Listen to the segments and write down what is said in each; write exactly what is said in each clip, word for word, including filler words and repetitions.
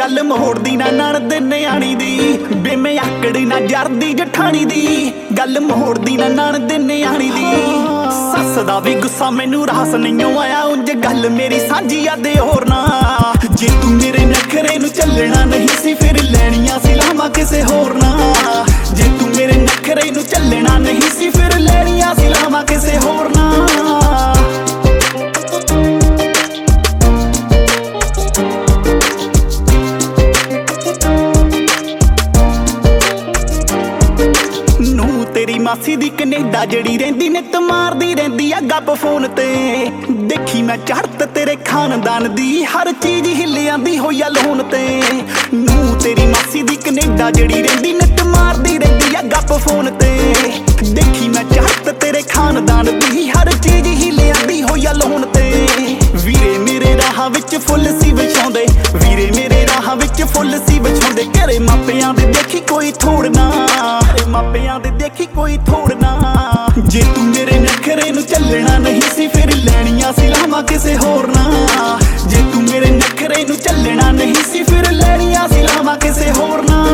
गल मोड़दी ना नणद न्याणी दी बे मैं आकड़ी ना जरदी जठानी दी गल मोड़दी ना नणद न्याणी दी सस दा भी गुस्सा मैनू रास नहीं आया उंज गल मेरी साझी आ दे होर ना जे तू मेरे नखरे नू चलना नहीं सी फिर लैनियां सी लावां किसे होर ना जे तू मेरे नखरे नू चलना नहीं सी फिर लैनियां सी लावां किसे होर ना तेरी मासी दी कनेडा जड़ी रहिंदी नित मारदी रहिंदी आ गप फोन ते देखी मैं चढ़त तेरे खानदान दी हर चीज हिल आंदी होई लोन ते नू तेरी मासी दी कनेडा जड़ी रहिंदी नित मारदी रहिंदी आ गप फोन ते देखी मैं चढ़त तेरे खानदान दी हर चीज हिल आंदी होई लोन ते वीरे मेरे राह विच फुੱਲ सी विछाउंदे वीरे मेरे राह विच फुੱਲ सी विछाउंदे घरे मापियां दे देखी कोई थोड़ ना घरे मापियां दे देखी कोई थोड़ ना जे तू मेरे नखरे नू चलना नहीं सी फिर लैनियां सी लावां किसे होर ना जे तू मेरे नखरे नू चलना नहीं सी फिर लैनियां सी लावां किसे होर ना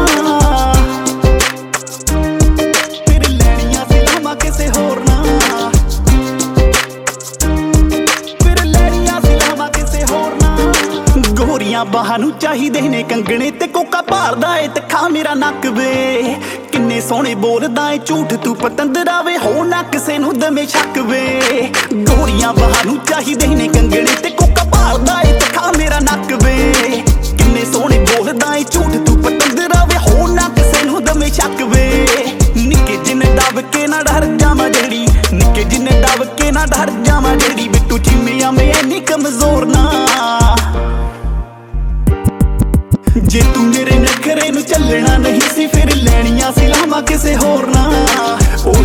फिर लैनियां सी लावां किसे होर ना फिर लैनियां सी लावां किसे होर ना गोरियां बाहां नू चाहीदे ने कंगणे ते कोका भारदा ए ते खा मेरा नक वे किन्ने सोहणे बोलदा ए झूठ तू पतंदरा वे हो ना किसे नू दमे शक वे गोरियां बाहां नू चाहीदे ने कंगणे ते कोका भारदा ए ते खा मेरा नक वे किन्ने सोहणे बोलदा ए झूठ तू पतंदरा वे हो ना किसे नू दमे शक वे निक्के जिन्ने दब के ना डर जावां जेड़ी निक्के जिन्ने दब के ना डर जावां जेड़ी बिट्टू चिम्मिया मैं इन्नी कमजोर ना जे तू मेरे नखरे नू चलना नहीं सी फिर लैनियां सी लावां किसे होर ना ओ